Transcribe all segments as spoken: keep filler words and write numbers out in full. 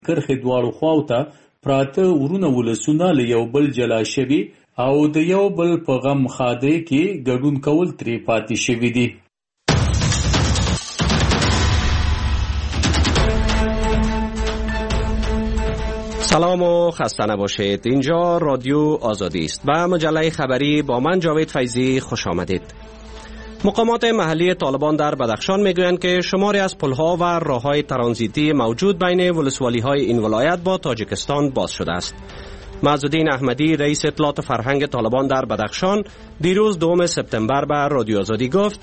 کرخې دواړو خواو ته پراته ورونه ولسونه له یو بل جلا شوي او د یو بل په غم ښادۍ کې ګډون کول ترې پاتې شوي دي. سلام و خسته نباشید. اینجا رادیو آزادی است. به مجله خبری با من جاوید فیضی خوش آمدید. مقامات محلی طالبان در بدخشان میگویند که شماری از پلها و راههای ترانزیتی موجود بین ولسوالی‌های این ولایت با تاجیکستان باز شده است. معزالدین احمدی رئیس اطلاعات فرهنگ طالبان در بدخشان دیروز دوم سپتامبر به رادیو آزادی گفت: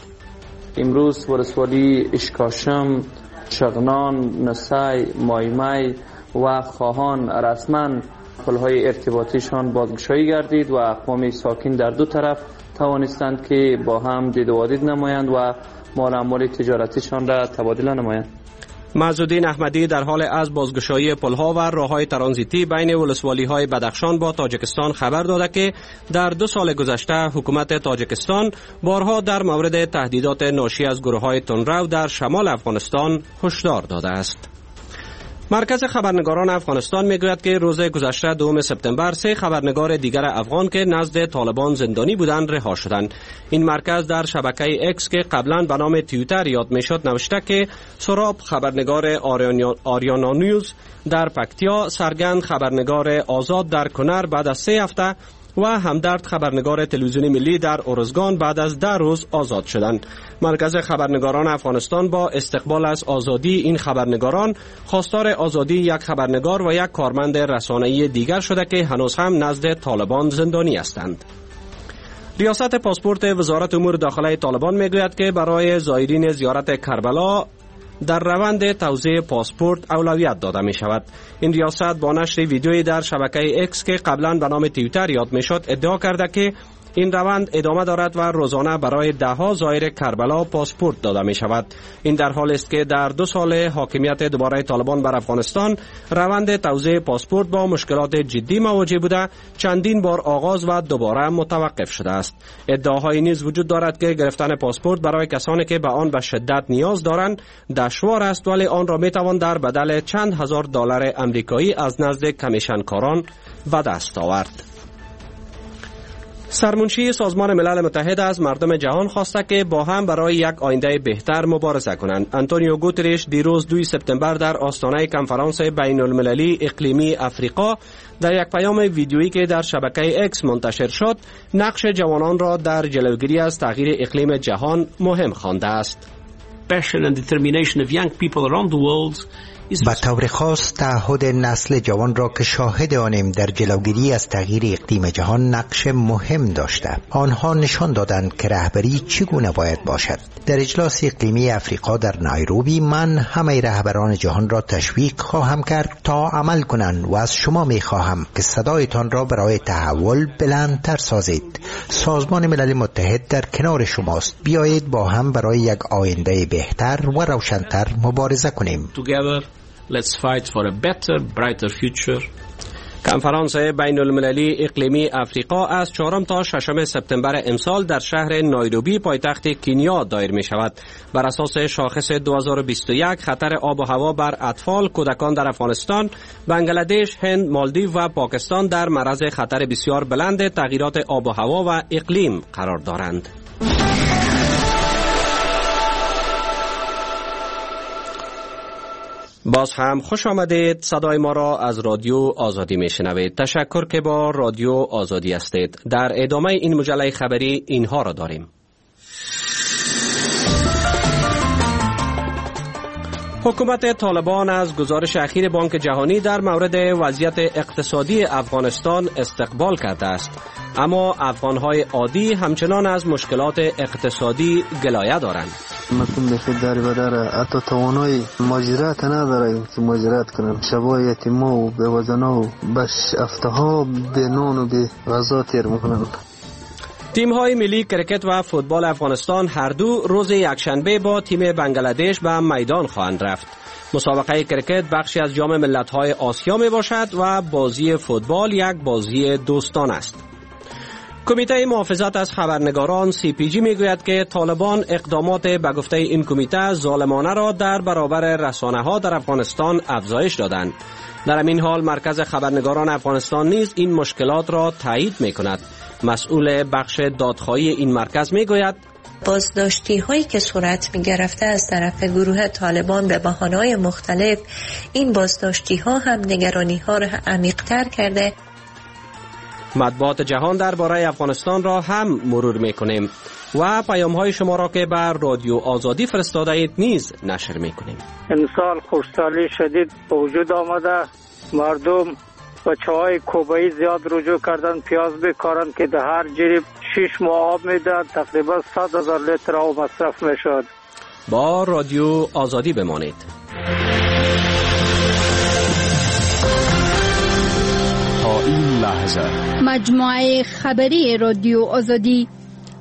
امروز ولسوالی اشکاشم، شغنان، نسای، مایمای و خواهان رسما پلهای ارتباطیشان بازگشایی گردید و اقوام ساکن در دو طرف توانستند که با هم دید و وادید نمایند و مال اموال تجارتیشان را تبادله نمایند. معزالدین احمدی در حال از بازگشایی پلها و راههای ترانزیتی بین ولسوالی‌های بدخشان با تاجیکستان خبر داده که در دو سال گذشته حکومت تاجیکستان بارها در مورد تهدیدات ناشی از گروه‌های تندرو در شمال افغانستان هشدار داده است. مرکز خبرنگاران افغانستان میگوید که روز گذشته دوم سپتامبر سه خبرنگار دیگر افغان که نزد طالبان زندانی بودند رها شدند. این مرکز در شبکه اکس که قبلا به نام توییتر یاد میشد نوشته که سراب خبرنگار آریانا نیوز در پکتیا، سرگند خبرنگار آزاد در کنر بعد از سه هفته و همدرد خبرنگار تلویزیونی ملی در ارزگان بعد از ده روز آزاد شدند. مرکز خبرنگاران افغانستان با استقبال از آزادی این خبرنگاران خواستار آزادی یک خبرنگار و یک کارمند رسانه‌ای دیگر شده که هنوز هم نزد طالبان زندانی هستند. ریاست پاسپورت وزارت امور داخله طالبان میگوید که برای زائرین زیارت کربلا در روند توزیع پاسپورت اولویت داده می شود. این ریاست با نشر ویدیویی در شبکه اکس که قبلا به نام توییتر یاد می شد ادعا کرده که این روند ادامه دارد و روزانه برای ده ها زائر کربلا پاسپورت داده می شود. این در حالی است که در دو سال حاکمیت دوباره طالبان بر افغانستان روند توزیع پاسپورت با مشکلات جدی مواجه بوده، چندین بار آغاز و دوباره متوقف شده است. ادعاهایی نیز وجود دارد که گرفتن پاسپورت برای کسانی که به آن به شدت نیاز دارند دشوار است، ولی آن را می توان در بدل چند هزار دلار امریکایی از نزد کمیشنکاران به دست آورد. سرمنشی سازمان ملل متحد از مردم جهان خواسته که با هم برای یک آینده بهتر مبارزه کنند. آنتونیو گوترش دیروز دوم سپتامبر در آستانه کنفرانس بین المللی اقلیمی افریقا در یک پیام ویدیویی که در شبکه اکس منتشر شد، نقش جوانان را در جلوگیری از تغییر اقلیم جهان مهم خوانده است. Passion and determination of young people around the world به طور خاص تعهد نسل جوان را که شاهد آنیم در جلوگیری از تغییر اقلیم جهان نقش مهم داشته. آنها نشان دادند که رهبری چگونه باید باشد. در اجلاس اقلیمی افریقا در نایروبی من همه رهبران جهان را تشویق خواهم کرد تا عمل کنند و از شما می خواهم که صدایتان را برای تحول بلندتر سازید. سازمان ملل متحد در کنار شماست. بیایید با هم برای یک آینده بهتر و روشن‌تر مبارزه کنیم. Together, let's fight for a better, brighter future. کنفرانس بین المللی اقلیمی افریقا از چهارم تا ششم سپتامبر امسال در شهر نایروبی پایتخت کنیا دایر می شود. بر اساس شاخص دو هزار و بیست و یک خطر آب و هوا بر اطفال کودکان در افغانستان، بنگلادش، هند، مالدیو و پاکستان در معرض خطر بسیار بلند تغییرات آب و هوا و اقلیم قرار دارند. باز هم خوش آمدید. صدای ما را از رادیو آزادی میشنوید. تشکر که با رادیو آزادی هستید. در ادامه این مجله خبری اینها را داریم. حکومت طالبان از گزارش اخیر بانک جهانی در مورد وضعیت اقتصادی افغانستان استقبال کرده است، اما افغانهای عادی همچنان از مشکلات اقتصادی گلایه دارند. مردم بخیر داری بداره، حتی توانای مهاجرت نداره که مهاجرت کنن. شبای یتیما و بیوزنا و بش افتها به نان و به غذا تیر میکنن. تیم‌های ملی کرکت و فوتبال افغانستان هر دو روز یکشنبه با تیم بنگلادش به میدان خواهند رفت. مسابقه کرکت بخشی از جام ملت‌های آسیا می باشد و بازی فوتبال یک بازی دوستانه است. کمیته محافظت از خبرنگاران سی پی جی میگوید که طالبان اقدامات به گفته این کمیته ظالمانه را در برابر رسانه‌ها در افغانستان افزایش دادند. در این حال مرکز خبرنگاران افغانستان نیز این مشکلات را تایید می کند. مسئول بخش دادخواهی این مرکز می گوید بازداشتی هایی که صورت می گرفته از طرف گروه طالبان به بهانه‌های مختلف، این بازداشتی ها هم نگرانی ها را عمیق تر کرده. مطبوعات جهان درباره افغانستان را هم مرور می کنیم و پیام های شما را که بر رادیو آزادی فرستاده اید نیز نشر می کنیم. امسال خشکسالی شدید به وجود آمده، مردم بچه های کوبایی زیاد رجوع کردن پیاز بکارند که در هر جریب شش ماه آب میدن، تقریبا صد هزار لیتر آب مصرف میشد. با رادیو آزادی بمانید. تا این لحظه مجموعه خبری رادیو آزادی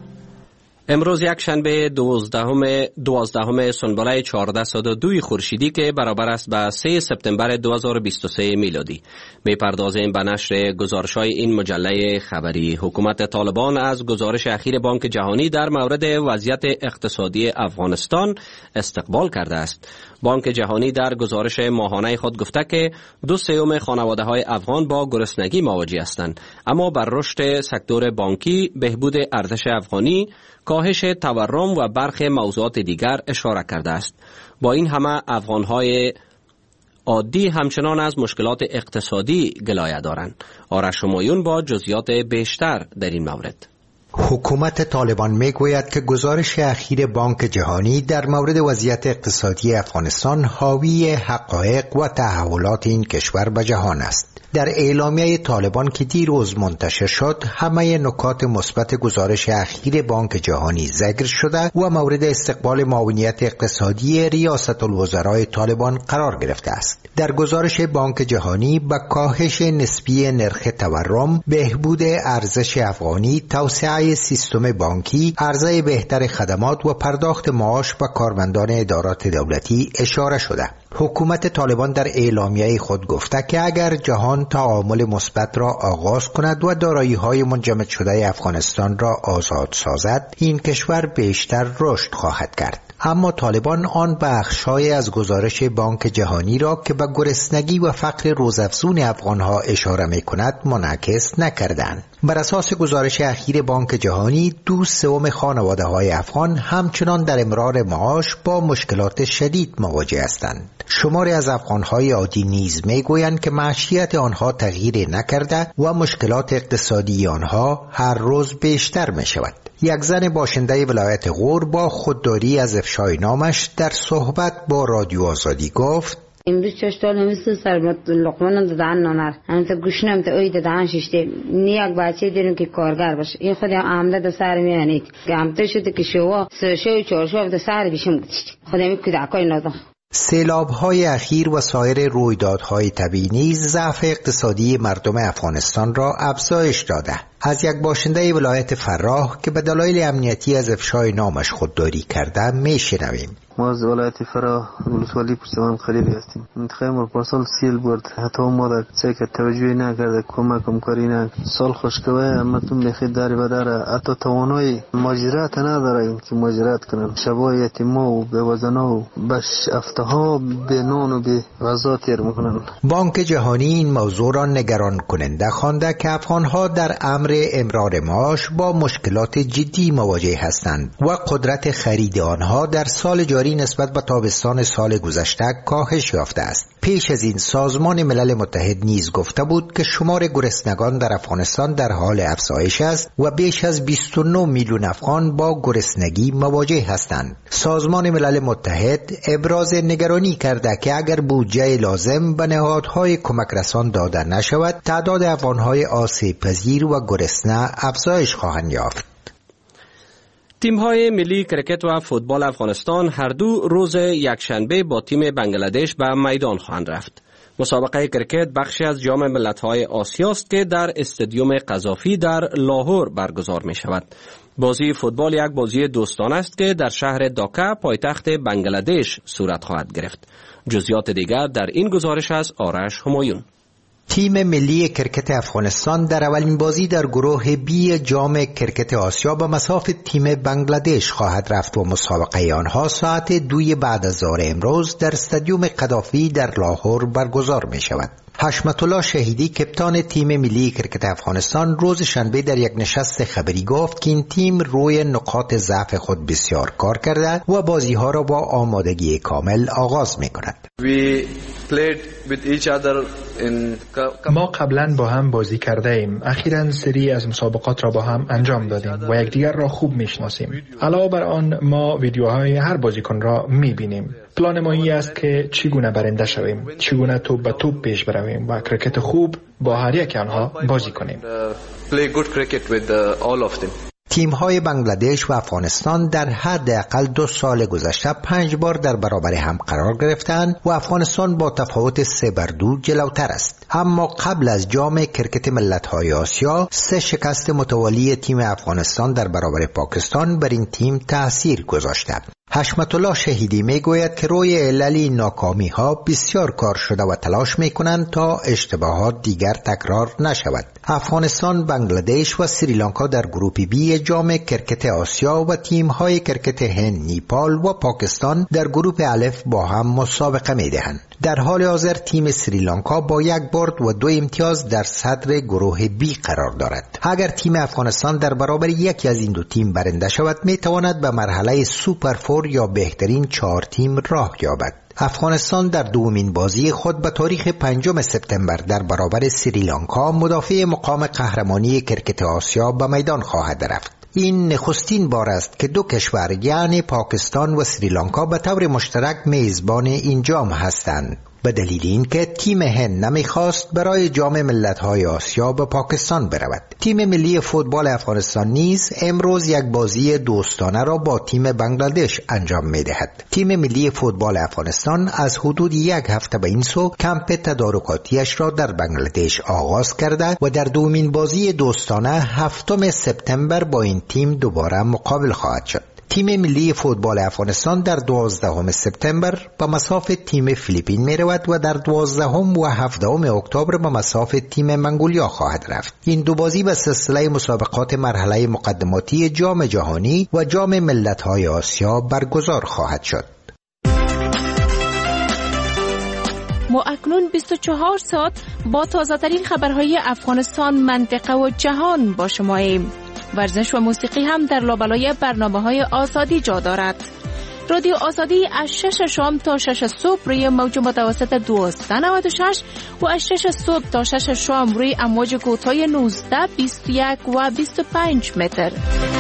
امروز یک شنبه دوازدهم دوازدهم سنبله چهارصد و دو خورشیدی که برابر است به سه سپتامبر دو هزار و بیست و سه میلادی میپردازیم به نشر گزارش‌های این مجله خبری. حکومت طالبان از گزارش اخیر بانک جهانی در مورد وضعیت اقتصادی افغانستان استقبال کرده است. بانک جهانی در گزارش ماهانه خود گفته که دو سوم خانواده‌های افغان با گرسنگی مواجه هستند، اما بر رشد سکتور بانکی، بهبود ارزش افغانی، کاهش تورم و برخی موضوعات دیگر اشاره کرده است. با این همه افغان‌های عادی همچنان از مشکلات اقتصادی گلایه دارند. آرش همایون با جزئیات بیشتر در این مورد. حکومت طالبان میگوید که گزارش اخیر بانک جهانی در مورد وضعیت اقتصادی افغانستان حاوی حقایق و تحولات این کشور به جهان است. در اعلامیه طالبان که دیروز منتشر شد، همه نکات مثبت گزارش اخیر بانک جهانی ذکر شده و مورد استقبال معاونیت اقتصادی ریاست الوزرای طالبان قرار گرفته است. در گزارش بانک جهانی به کاهش نسبی نرخ تورم، بهبود ارزش افغانی، توسعه سیستم بانکی، عرضه بهتر خدمات و پرداخت معاش به کارمندان ادارات دولتی اشاره شده. حکومت طالبان در اعلامیه خود گفته که اگر جهان تعامل مثبت را آغاز کند و دارایی‌های منجمد شده افغانستان را آزاد سازد، این کشور بیشتر رشد خواهد کرد. اما طالبان آن بخش‌های از گزارش بانک جهانی را که به گرسنگی و فقر روزافزون افغان‌ها اشاره می‌کند منعکس نکردند. بر اساس گزارش اخیر بانک جهانی، دو سوم خانواده‌های افغان همچنان در امرار معاش با مشکلات شدید مواجه هستند. شماری از افغان‌های عادی نیز می‌گویند که معیشت آنها تغییر نکرده و مشکلات اقتصادی آنها هر روز بیشتر می‌شود. یک زن باشنده ولایت غور با خودداری از افشای نامش در صحبت با رادیو آزادی گفت: امروز چشتال همیست سربت لقمان دادن نانر همت گوشنم تا اوی دادن ششته نیاک بچه دیرم که کارگر باشه. این خودم عمله دا سر میانید که همته شده که شوا سرشه و چارشو دا سر بیشم گذشت. خودم کودکای نازم. سیلاب‌های اخیر و سایر رویدادهای طبیعی نیز ضعف اقتصادی مردم افغانستان را افزایش داده. از یک باشنده ولایت فراه که به دلایل امنیتی از افشای نامش خودداری کرده میشنویم. ما از ولایت فراه ولسوالی پشتوان خلیلی هستیم. انتخاب ما پارسال سیل برد، حتی ما را چه که توجهی نکرده، کمک کاری نکرد. سال خشکوه اما تون بخید داری بداره، حتی توانای ماجرات نداره که ماجرات کنن. شبای یتیما و بیوزنا و بش افتها به نان و به غذا تیر میکنن. بانک جهانی این موضوع را نگران کننده خوانده که افغانها در امر امرار معاش با مشکلات جدی مواجه هستند و قدرت خرید آنها در سال جاری نسبت به تابستان سال گذشته کاهش یافته است. پیش از این سازمان ملل متحد نیز گفته بود که شمار گرسنگان در افغانستان در حال افزایش است و بیش از بیست و نه میلیون افغان با گرسنگی مواجه هستند. سازمان ملل متحد ابراز نگرانی کرده که اگر بودجه لازم به نهادهای کمک رسان داده نشود، تعداد افغانهای آسیب پذیر و گرسنه افزایش خواهند یافت. تیم‌های ملی کرکت و فوتبال افغانستان هر دو روز یکشنبه با تیم بنگلادش به میدان خواهند رفت. مسابقه کرکت بخشی از جام ملت‌های آسیا است که در استادیوم قذافی در لاهور برگزار می‌شود. بازی فوتبال یک بازی دوستانه است که در شهر داکا پایتخت بنگلادش صورت خواهد گرفت. جزئیات دیگر در این گزارش از آرش همایون. تیم ملی کرکت افغانستان در اولین بازی در گروه بی جام کرکت آسیا به مصاف تیم بنگلادش خواهد رفت و مسابقه آنها ساعت دوی بعد از ظهر امروز در استادیوم قذافی در لاهور برگزار می شود. حشمت الله شهیدی کپتان تیم ملی کرکت افغانستان روز شنبه در یک نشست خبری گفت که این تیم روی نقاط ضعف خود بسیار کار کرده و بازی ها را با آمادگی کامل آغاز می کند. ما قبلا با هم بازی کرده ایم. اخیراً سری از مسابقات را با هم انجام دادیم و یکدیگر را خوب میشناسیم. علاوه بر آن ما ویدیوهای هر بازیکن را میبینیم. پلان ما این است که چگونه برنده شویم، چگونه توپ به توپ پیش برویم و کرکت خوب با هر یک آنها بازی کنیم. تیم‌های بنگلادش و افغانستان در حداقل دو سال گذشته پنج بار در برابر هم قرار گرفتند و افغانستان با تفاوت سه بر دو جلوتر است. اما قبل از جام کرکت ملت‌های آسیا سه شکست متوالی تیم افغانستان در برابر پاکستان بر این تیم تأثیر گذاشته. حشمت الله شهیدی می گوید که روی علل ناکامی ها بسیار کار شده و تلاش می کنند تا اشتباهات دیگر تکرار نشود. افغانستان، بنگلادش و سریلانکا در گروه بی جام کرکت آسیا و تیم های کرکت هند، نیپال و پاکستان در گروه الف با هم مسابقه می دهند. در حال حاضر تیم سریلانکا با یک برد و دو امتیاز در صدر گروه بی قرار دارد. اگر تیم افغانستان در برابر یکی از این دو تیم برنده شود می تواند به مرحله سوپر فور یا بهترین چهار تیم راه یابد. افغانستان در دومین بازی خود به تاریخ پنجم سپتامبر در برابر سریلانکا مدافع مقام قهرمانی کرکت آسیا به میدان خواهد رفت. این نخستین بار است که دو کشور یعنی پاکستان و سریلانکا به طور مشترک میزبان این جام هستند. به دلیل اینکه تیم هند نمیخواست برای جام ملت‌های آسیا به پاکستان برود. تیم ملی فوتبال افغانستان نیز امروز یک بازی دوستانه را با تیم بنگلادش انجام می‌دهد. تیم ملی فوتبال افغانستان از حدود یک هفته به این سو کمپ تدارکاتیش را در بنگلادش آغاز کرده و در دومین بازی دوستانه هفتم سپتامبر با این تیم دوباره مقابل خواهد شد. تیم ملی فوتبال افغانستان در دوازدهم سپتامبر به مصاف تیم فیلیپین می رود و در دوازدهم و هفدهم اکتبر به مصاف تیم منگولیا خواهد رفت. این دو بازی به سلسله مسابقات مرحله مقدماتی جام جهانی و جام ملت‌های آسیا برگزار خواهد شد. ما اکنون بیست و چهار ساعت با تازه‌ترین خبرهای افغانستان، منطقه و جهان با شماییم. ورزش و موسیقی هم در لابلای برنامه‌های آزادی جا دارد. رادیو آزادی از شش شام تا شش صبح روی موج متوسط دویست و نود و شش و از شش صبح تا شش شام روی امواج کوتاه نوزده، بیست و یک و بیست و پنج متر.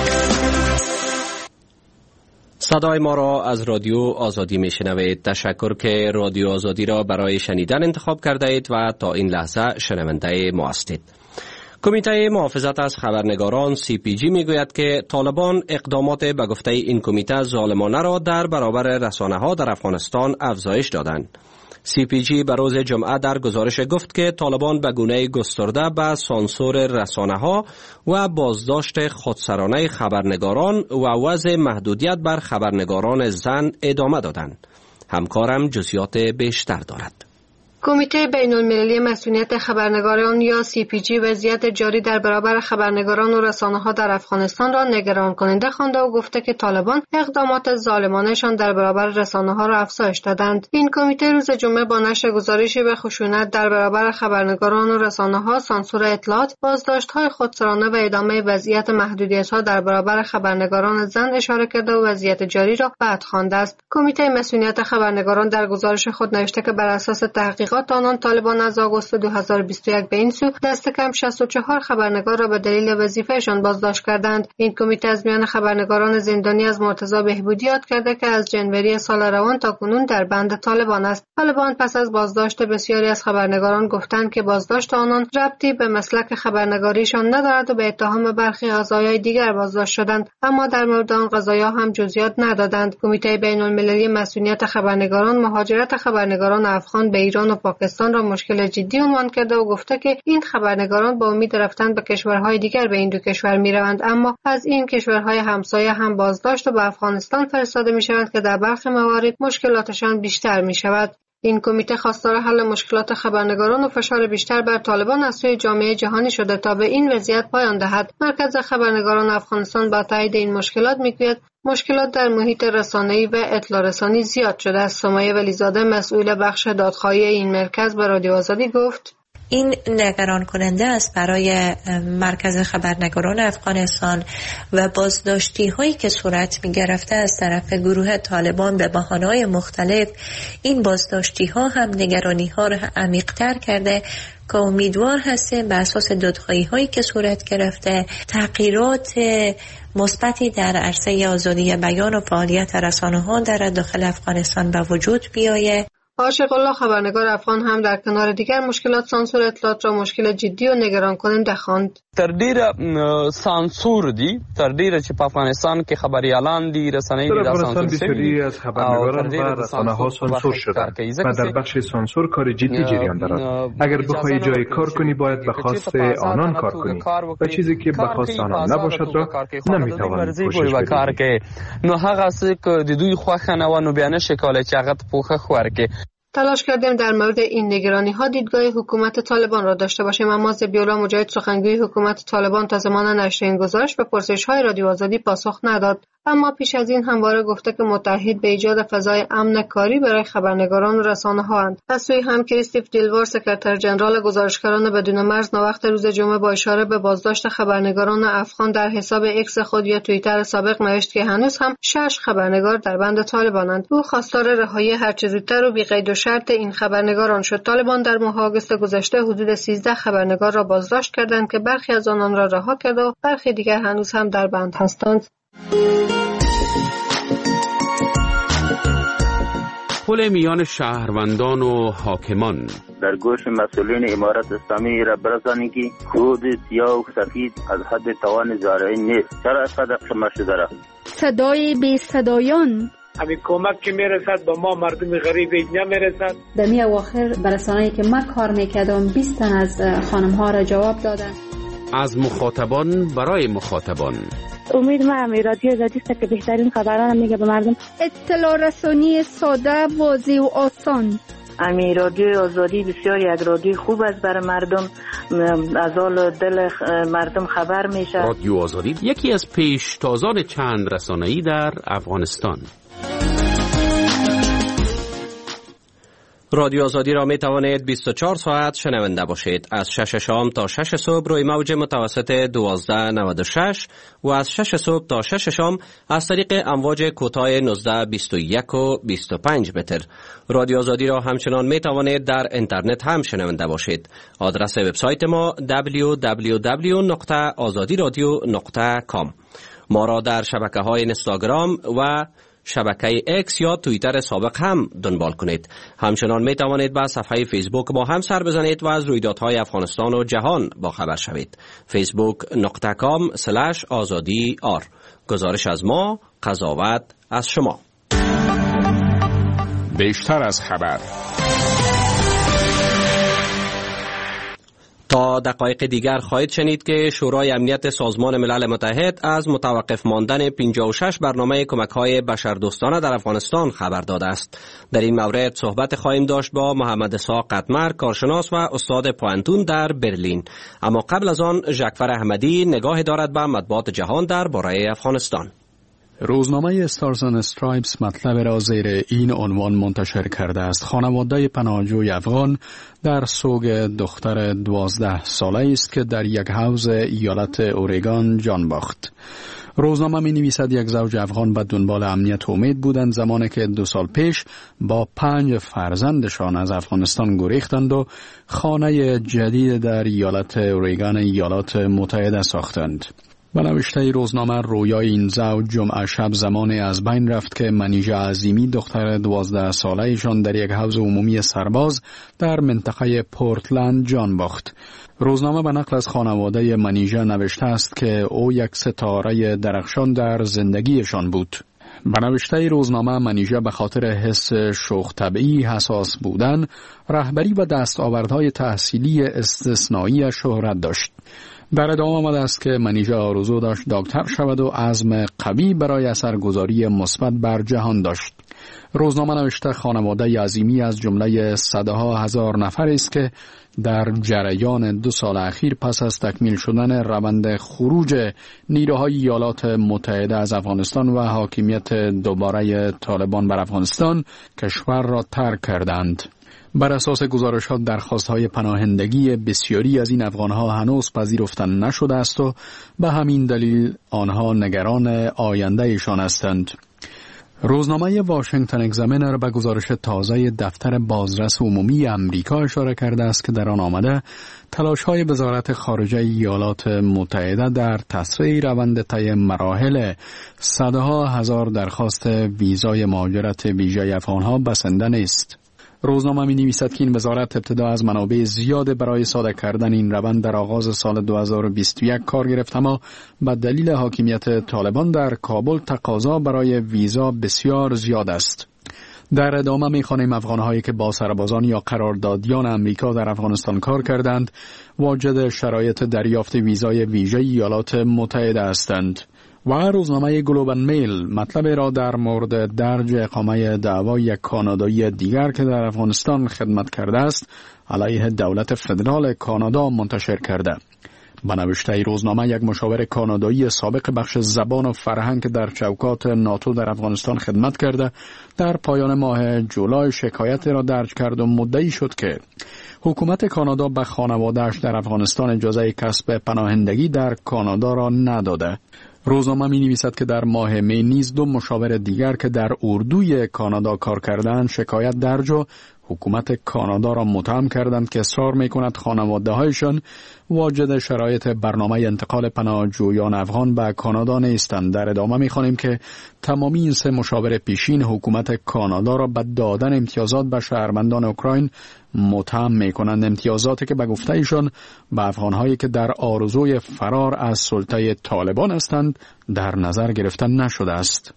صدای ما را از رادیو آزادی میشنوید. تشکر که رادیو آزادی را برای شنیدن انتخاب کرده اید و تا این لحظه شنونده ما هستید. کمیته محافظت از خبرنگاران سی پی جی میگوید که طالبان اقدامات به گفته این کمیته ظالمانه را در برابر رسانه ها در افغانستان افزایش دادند. سی پی جی به روز جمعه در گزارش گفت که طالبان به گونه گسترده به سانسور رسانه ها و بازداشت خودسرانه خبرنگاران و وضع محدودیت بر خبرنگاران زن ادامه دادند. همکارم جزئیات بیشتر دارد. کمیته بین‌المللی مسئولیت خبرنگاران یا سی پی جی وضعیت جاری در برابر خبرنگاران و رسانه‌ها در افغانستان را نگران کننده خوانده و گفته که طالبان اقدامات ظالمانه‌شان در برابر رسانه‌ها را افزایش دادند. این کمیته روز جمعه با نشر گزارشی به خشونت در برابر خبرنگاران و رسانه‌ها، سانسور اطلاعات، بازداشت‌های خودسرانه و ادامه وضعیت محدودیت‌ها در برابر خبرنگاران زن اشاره کرده و وضعیت جاری را بد خوانده است. کمیته مسئولیت خبرنگاران در گزارش خود نوشته که بر اساس تحقیقات آنان طالبان از آگوست دو هزار و بیست و یک به این سو دست کم شصت و چهار خبرنگار را به دلیل وظیفهشان بازداشت کردند. این کمیته از میان خبرنگاران زندانی از مرتضی بهبودی یاد کرده که از جنوری سال روان تا کنون در بند طالبان است. طالبان پس از بازداشت بسیاری از خبرنگاران گفتند که بازداشت آنان ربطی به مسلک خبرنگاریشان ندارد و به اتهام برخی قضایای دیگر بازداشت شدند، اما در مورد آن قضایا هم جزئیات ندادند. کمیته بین‌المللی مسئولیت خبرنگاران مهاجرت خبرنگاران افغان به ایران و پاکستان را مشکل جدی عنوان کرده و گفته که این خبرنگاران با امید رفتن به کشورهای دیگر به این دو کشور میروند، اما از این کشورهای همسایه هم بازداشت و به افغانستان فرستاده میشوند که در برخی موارد مشکلاتشان بیشتر میشود. این کمیته خواستار حل مشکلات خبرنگاران و فشار بیشتر بر طالبان از سوی جامعه جهانی شده تا به این وضعیت پایان دهد. مرکز خبرنگاران افغانستان با تایید این مشکلات میگوید مشکلات در محیط رسانه‌ای و اطلاع رسانی زیاد شده است. سمیه ولیزاده مسئول بخش دادخواهی این مرکز به رادیو آزادی گفت این نگران کننده است برای مرکز خبرنگاران افغانستان و بازداشتی هایی که صورت می گرفته از طرف گروه طالبان به بهانه‌های مختلف. این بازداشتی ها هم نگرانی ها را عمیق‌تر کرده که امیدوار هستیم بر اساس دادخواهی هایی که صورت گرفته تغییرات مثبتی در عرصه آزادی بیان و فعالیت رسانه ها در داخل افغانستان به وجود بیاید. عاشق الله خبرنگار افغان هم در کنار دیگر مشکلات سانسور اطلاعات را مشکل جدی و نگران کننده خواند. تر ډیره سانسور دي، تر ډیره چې په افغانستان کې خبریالان دي، رسنۍ دي، سانسور شوی از خبرنگاران و رسانه‌ها سانسور شدند و در بخش سانسور کار جدی جریان دارد. اگر بخوای جای کار کنی باید به خواست آنان کار کنی و چیزی که به خواست آنان نباشد را نمیتوانی کوشش بکنی. نو هغه څه که د دوی خوښه نه و نو بیا نشي کولی چې هغه ته پوښښ ورکړي. تلاش کردیم در مورد این نگرانی ها دیدگاه حکومت طالبان را داشته باشیم، اما ذبیح‌الله مجاهد سخنگوی حکومت طالبان تا زمان نشر این گزارش به پرسش های رادیو آزادی پاسخ نداد. اما پیش از این همواره گفته که متحد به ایجاد فضای امن کاری برای خبرنگاران و رسانه ها اند. از سوی هم کریستیف دیلوار سکرتر ژنرال گزارشگران بدون مرز ناوقت روز جمعه با اشاره به بازداشت خبرنگاران افغان در حساب اکس خود یا توییتر سابق نوشت که هنوز هم شش خبرنگار در بند طالبانند. او خواستار رهایی هر چه زودتر و بی قید و شرط این خبرنگاران شد. طالبان در ماه آگوست گذشته حدود سیزده خبرنگار را بازداشت کردند که برخی از آنان را رها کرده و برخی دیگر هنوز هم در بند هستند. پل میان شهروندان و حاکمان در گوش مسئولین امارت اسلامی را برسانید که خود سیاه و سفید از حد توان زارعین نیست. چرا صدق شما شده را صدای بی صدایان همین کمک که میرسد با ما مردم غریب نمیرسد. در می اواخر برسانه‌ای که ما کار میکردم بیست تن از خانم ها را جواب دادن. از مخاطبان برای مخاطبان امید ما هم رادیو آزادی است که بهترین خبران میگه به مردم. اطلاع رسانی ساده، واضح و آسان. امی رادیو آزادی بسیار یک رادیو خوب است برای مردم، از حال دل مردم خبر میشه. رادیو آزادی یکی از پیشتازان چند رسانه‌ای در افغانستان. رادیو آزادی را می توانید بیست و چهار ساعت شنونده باشید. از شش شام تا شش صبح روی موج متوسط دوازده نود و شش و از شش صبح تا شش شام از طریق امواج کوتاه نوزده بیست و یک و بیست و پنج متر. رادیو آزادی را همچنان می توانید در اینترنت هم شنونده باشید. آدرس وبسایت ما دبلیو دبلیو دبلیو نقطه آزادی رادیو نقطه کام. ما را در شبکه‌های اینستاگرام و شبکه اکس یا توییتر سابق هم دنبال کنید. همچنان می توانید به صفحه فیسبوک ما هم سر بزنید و از رویدادهای افغانستان و جهان با خبر شوید. فیسبوک نقطه کام سلش آزادی آر. گزارش از ما، قضاوت از شما. بیشتر از خبر. تا دقایق دیگر خواهید شنید که شورای امنیت سازمان ملل متحد از متوقف ماندن پنجاه و شش برنامه کمک‌های بشردوستانه در افغانستان خبر داده است. در این مورد صحبت خواهیم داشت با محمد اسحاق قطمر، کارشناس و استاد پوانتون در برلین. اما قبل از آن ژکفر احمدی نگاه دارد به مطبوعات جهان درباره افغانستان. روزنامه استارز اند استرایپس مطلب را زیر این عنوان منتشر کرده است: خانواده پناهجوی افغان در سوگ دختر دوازده ساله است که در یک حوض ایالت اورگان جان باخت. روزنامه می نویسد یک زوج افغان به دنبال امنیت و امید بودند زمانی که دو سال پیش با پنج فرزندشان از افغانستان گریختند و خانه جدید در ایالت اورگان ایالات متحده ساختند. به نوشته روزنامه رویای این زوج جمعه شب زمانی از بین رفت که منیژه عظیمی دختر دوازده ساله ایشان در یک حوض عمومی سرباز در منطقه پورتلند جان باخت. روزنامه به نقل از خانواده منیژه نوشته است که او یک ستاره درخشان در زندگیشان بود. به نوشته روزنامه منیژه به خاطر حس شوخ طبعی، حساس بودن، رهبری و دستاوردهای تحصیلی استثنایی شهرت داشت. در ادامه آمده است که منیژه آرزو داشت دکتر شود و عزم قوی برای اثرگذاری مثبت بر جهان داشت. روزنامه نوشته خانواده عظیمی از جمله صدها هزار نفر است که در جریان دو سال اخیر پس از تکمیل شدن روند خروج نیروهای ایالات متحده از افغانستان و حاکمیت دوباره طالبان بر افغانستان کشور را ترک کردند. بر اساس گزارشات درخواست‌های پناهندگی بسیاری از این افغان‌ها هنوز پذیرفته نشده است و به همین دلیل آنها نگران آینده‌شان هستند. روزنامه واشنگتن اگزامینر به گزارش تازه دفتر بازرس عمومی امریکا اشاره کرده است که در آن آمده تلاش‌های وزارت خارجه ایالات متحده در تسریع روند طی مراحل صدها هزار درخواست ویزای مهاجرت ویژه افغان‌ها بسنده نیست. روزنامه می نویسد که این وزارت ابتدا از منابع زیاد برای ساده کردن این روند در آغاز سال دو هزار و بیست و یک کار گرفت، اما به دلیل حاکمیت طالبان در کابل تقاضا برای ویزا بسیار زیاد است. در ادامه می خوانیم افغان‌هایی که با سربازان یا قراردادیان امریکا در افغانستان کار کردند واجد شرایط دریافت ویزای ویژه ایالات متحده هستند. و روزنامه گلوبال میل مطلب را در مورد درج اقامه دعوای یک کانادایی دیگر که در افغانستان خدمت کرده است علیه دولت فدرال کانادا منتشر کرده. به نوشته روزنامه یک مشاور کانادایی سابق بخش زبان و فرهنگ در چوکات ناتو در افغانستان خدمت کرده در پایان ماه جولای شکایت را درج کرد و مدعی شد که حکومت کانادا به خانواده‌اش در افغانستان اجازه کسب پناهندگی در کانادا را نداده. روزنامه می نویسد که در ماه می نیز دو مشاور دیگر که در اردوی کانادا کار کردند شکایت درج و حکومت کانادا را متهم کردند که اصرار می کند خانواده هایشان واجد شرایط برنامه انتقال پناهجویان افغان به کانادا نیستند. در ادامه می خوانیم که تمامی این سه مشاور پیشین حکومت کانادا را به دادن امتیازات به شهروندان اوکراین متهم می کنند، امتیازاتی که به گفته ایشان به افغانهایی که در آرزوی فرار از سلطه طالبان هستند در نظر گرفته نشده است.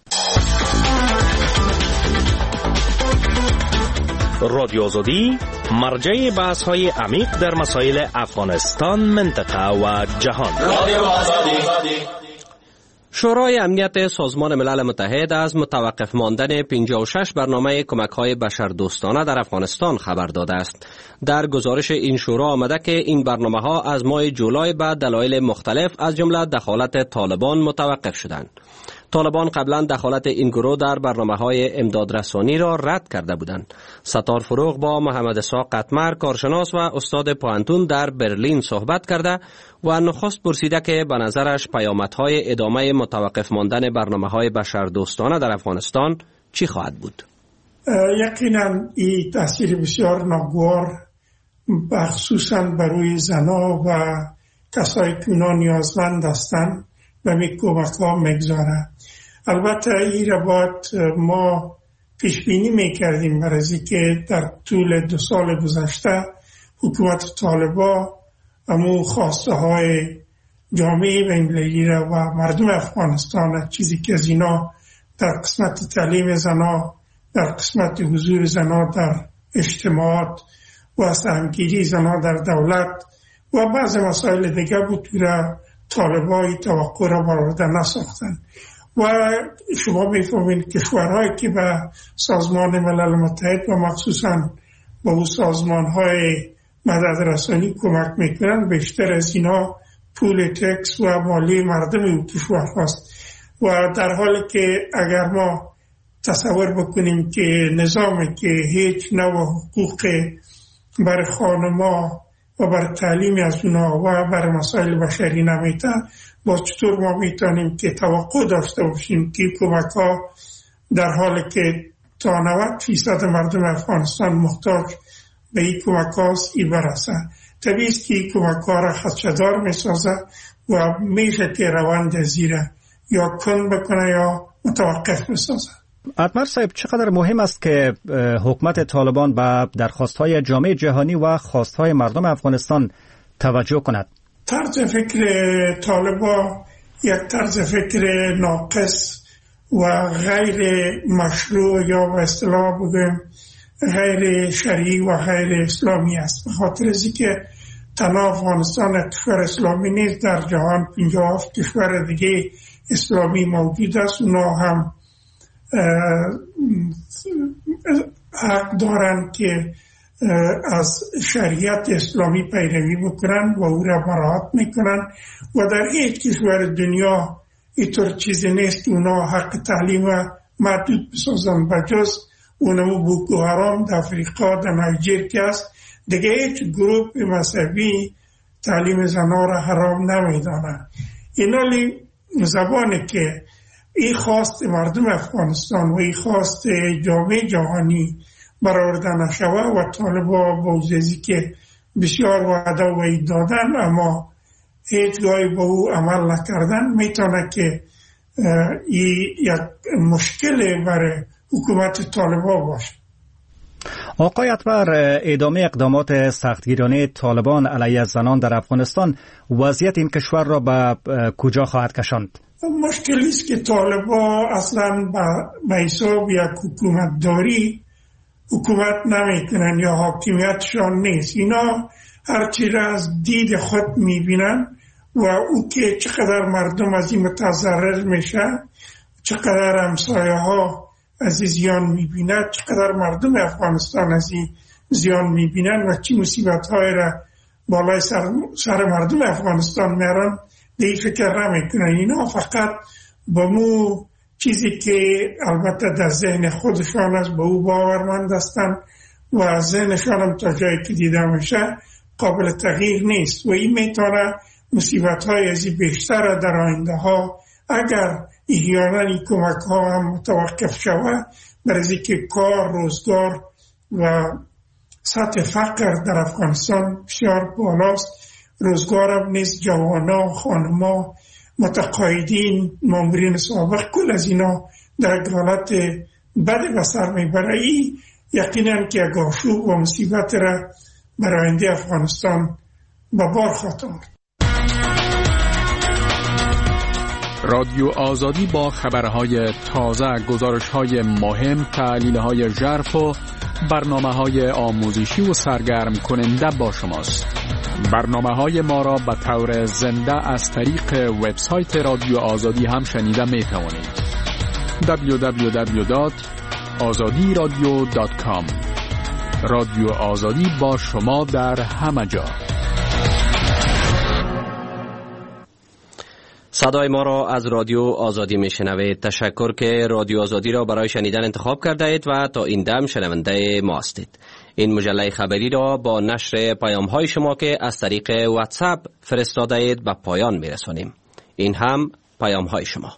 رادیو آزادی مرجع بحث های عمیق در مسائل افغانستان، منطقه و جهان. رادیو آزادی. شورای امنیت سازمان ملل متحد از متوقف ماندن پنجاه و شش برنامه کمک‌های بشردوستانه در افغانستان خبر داده است. در گزارش این شورا آمده که این برنامه‌ها از ماه جولای به دلایل مختلف از جمله دخالت طالبان متوقف شدند. طالبان قبلا دخالت این گروه در برنامه‌های امدادرسانی را رد کرده بودند. ستار فروغ با محمد اسحاق قطمر کارشناس و استاد پوهنتون در برلین صحبت کرده و نخست پرسیده که به نظرش پیامدهای ادامه متوقف ماندن برنامه‌های بشردوستانه در افغانستان چی خواهد بود؟ یقینا این تاثیر بسیار ناگوار خصوصا بروی زنها و کسایی که اونا نیازمند هستند و می کمک‌ها میگذاره. البته این را باید ما پیش بینی میکردیم برای که در طول دو سال گذشته حکومت طالبان امو خواسته های جامعه بین‌المللی و مردم افغانستان، چیزی که از اینا در قسمت تعلیم زنها، در قسمت حضور زنها در اجتماعات و سهمگیری زنها در دولت و بعض مسائل دیگه بود را طالبای توقع را برآورده نساختن. و شما میفهمید کشورهایی که به سازمان ملل متحد و مخصوصا به اون سازمانهای مددرسانی کمک میکنن بیشتر از اینا پول تکس و مالی مردم اون کشور هست. و در حالی که اگر ما تصور بکنیم که نظامی که هیچ نوع حقوق بر خانما و بر تعلیم از اونا و بر مسائل بشری نمیته، با چطور ما میتونیم که توقع داشته باشیم که کمک ها در حالی که تا نود فیصد مردم افغانستان محتاج به این کمک هاست ای برسه. طبیعی است که این کمک ها را خدشه‌دار میسازه و میشه که روند زیره یا کن بکنه یا متوقف بسازه. قطمر صاحب، چقدر مهم است که حکومت طالبان به درخواست‌های جامعه جهانی و خواست‌های مردم افغانستان توجه کند؟ طرز فکر طالبان یک طرز فکر ناقص و غیر مشروع یا به اصطلاح بگیم غیر شرعی و غیر اسلامی است. به خاطر از که تنها افغانستان کشور اسلامی نیست، در جهان پنجاه و هفت کشور دیگه اسلامی موجود است. اونا هم حق دارند که از شریعت اسلامی پیروی بکنن و او را مراعات میکنن و در هیچ کشور دنیا اینطور چیزی نیست اونا حق تعلیم محدود بسازن بجز اونمو بوکو حرام در افریقا در نایجر که است دیگه هیچ گروپ مذهبی تعلیم زنها را حرام نمیدانه. اینالی زبانه که این خواست مردم افغانستان و این خواست جامعه جهانی برآورده نشوه و طالبا بوزیزی که بسیار وعده و اید دادن اما هیچگاهی به او عمل نکردن میتونه که این یک مشکل برای حکومت طالبا باشه. آقای اطبر، ادامه اقدامات سختگیرانه طالبان علیه زنان در افغانستان وضعیت این کشور را به کجا خواهد کشاند؟ مشکلی است که طالبا اصلا به حساب یک حکومت داری حکومت نمیکنن یا حاکمیتشان نیست. اینا هرچی را از دید خود میبینن و او که چقدر مردم از این متضرر میشه، چقدر همسایه ها از این زیان میبیند، چقدر مردم افغانستان از این زیان میبینن و چی مصیبت های را بالای سر, سر مردم افغانستان میارن دیگه فکر نمیکنن. اینا فقط با مو چیزی که البته در ذهن خودشان است به او باورمند هستند و ذهنشان هم تا جایی که دیده میشه قابل تغییر نیست و این میتونه مصیبت های ازی بیشتر در آینده ها اگر احیانا این کمک ها هم متوقف شود برای که کار، روزگار و سطح فقر در افغانستان بسیار بالاست. روزگار هم نیست، جوانا، خانما، متقاعدین، مامورین سابق، کل از اینا در حالت بد به سر میبره. این یقینا که یک آشوب و مصیبت را برای آینده افغانستان به بار خواهد آورد. رادیو آزادی با خبرهای تازه، گزارش‌های مهم، تحلیل‌های ژرف و برنامه‌های آموزشی و سرگرم کننده با شماست. برنامه‌های ما را به طور زنده از طریق وبسایت رادیو آزادی هم شنیده می‌توانید. دبلیو دبلیو دبلیو دات آزادی رادیو دات کام. رادیو آزادی با شما در همه جا. صدای ما را از رادیو آزادی میشنوید. تشکر که رادیو آزادی را برای شنیدن انتخاب کرده اید و تا این دم شنونده ما هستید. این مجله خبری را با نشر پیام های شما که از طریق واتساپ فرستاده اید به پایان میرسانیم. این هم پیام های شما.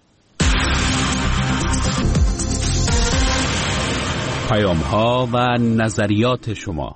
پیام ها و نظریات شما.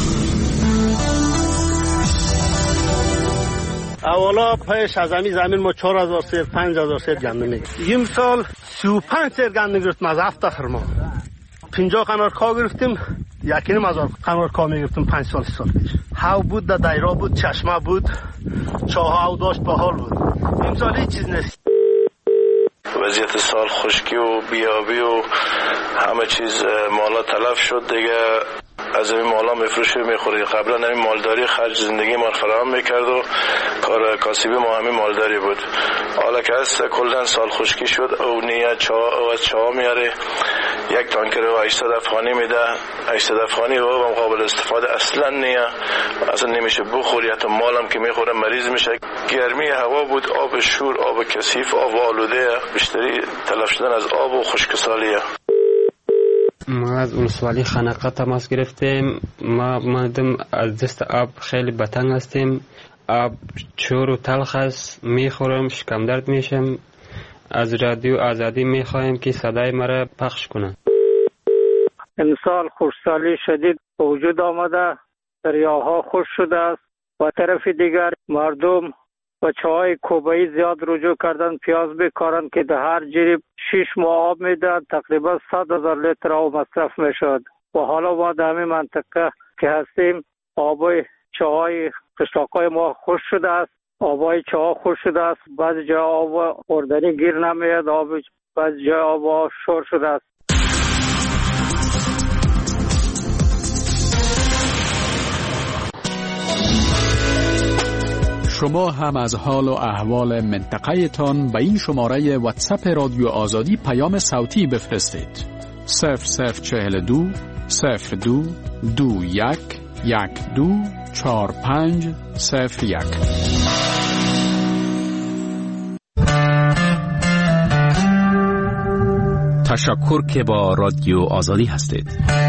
اولا پیش از همین زمین ما چهار هزار سیر پنج هزار سیر گندم میگرفتیم. این سال سی و پنج سیر گندم گرفتیم از هفته خرما. پنجاه قنار کا گرفتیم، یکی نیم هزار قنار کا میگرفتیم پنج سال سی سال پیش. هاو بود، در دایرا بود، چشمه بود، چاه هاو داشت، بحال بود. این سال هیچ چیز نیست. وضعیت سال خشکی و بیابی و همه چیز مالا تلف شد دیگه. از این مالا میفروشه میخوری. قبلا همین مالداری خرج زندگی ما فراهم میکرد و کار کاسبی ما همین مالداری بود. حالا که هست کلا سال خشکی شد او نیه چا او از چا میاره یک تانکر و هشتصد افغانی میده. هشتصد افغانی و هم قابل استفاده اصلا نیه، اصلا نمیشه بخوری. حتی مالم که میخوره مریض میشه. گرمی هوا بود، آب شور، آب کثیف، آب آلوده، بیشتری تلف شدن از آب و خشکسالیه. ما از ولسوالی خنقه تماس گرفتیم. ما مردم از دست آب خیلی بتنگ هستیم. آب چور و تلخ است، میخورم شکم درد میشم. از رادیو آزادی میخوایم که صدای مرا پخش کنن. امسال خشکسالی شدید به وجود آمده، دریاها خشک شده است و طرف دیگر مردم و چاهای کوبایی زیاد رجوع کردن پیاز بکارن که در هر جریب شش ماه آب میدن، تقریبا صد هزار لیتر آب مصرف میشد و حالا ما در همین منطقه که هستیم آبای چاهای قشلاقای ما خشک شده است. آبای چاه خشک شده است، بعضی جا آب خوردنی گیر نمیاد، آب بعضی جا آب شور شده است. شما هم از حال و احوال منطقه تان به این شماره واتساپ رادیو آزادی پیام صوتی بفرستید. صفر صفر چهل دو صفر دو دو یک یک دو چهار پنج صفر یک. تشکر که با رادیو آزادی هستید.